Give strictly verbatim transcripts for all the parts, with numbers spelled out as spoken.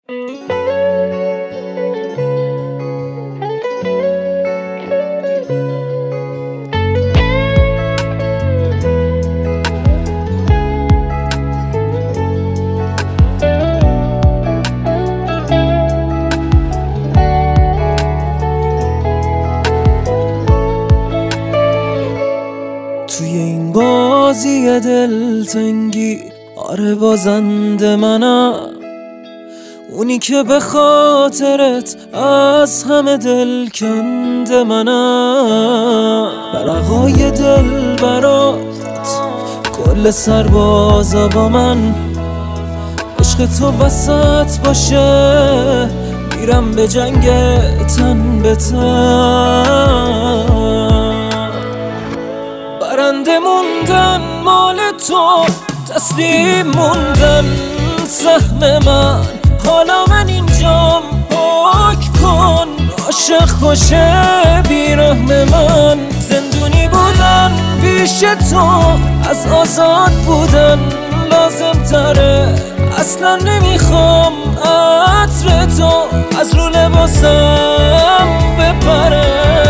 توی این بازی دلتنگی آره بازنده منم، اونی که به خاطرت از همه دل کنده منم. برقای دل برات کل سربازا با من، عشق تو وسط باشه میرم به جنگ تن به تن. برنده موندن مال تو، تسلیم موندن سهم من. حالا من اینجام پاک کن، عاشق کشه بیرحم من. زندونی بودن پیش تو از آزاد بودن لازم تره. اصلا نمیخوام عطر تو از رو لباسم بپره.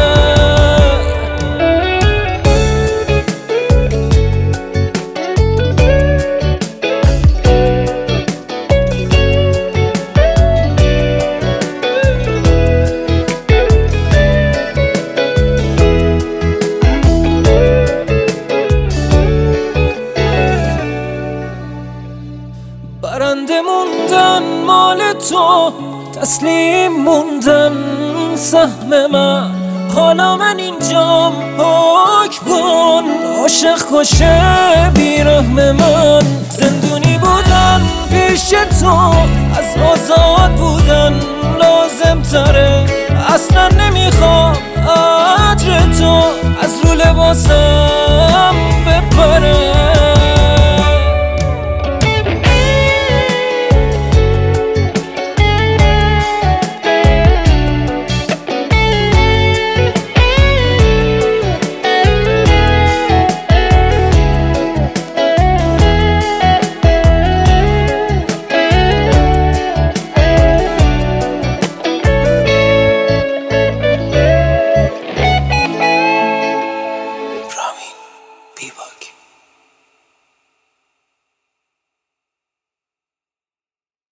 برنده موندن مال تو، تسلیم موندن سهم من. حالا من اینجام پاک کن، عاشق کشه بیرحم من. زندونی بودن پیش تو از آزاد بودن لازم تره. اصلا نمیخوام عطر تو از رو لباسم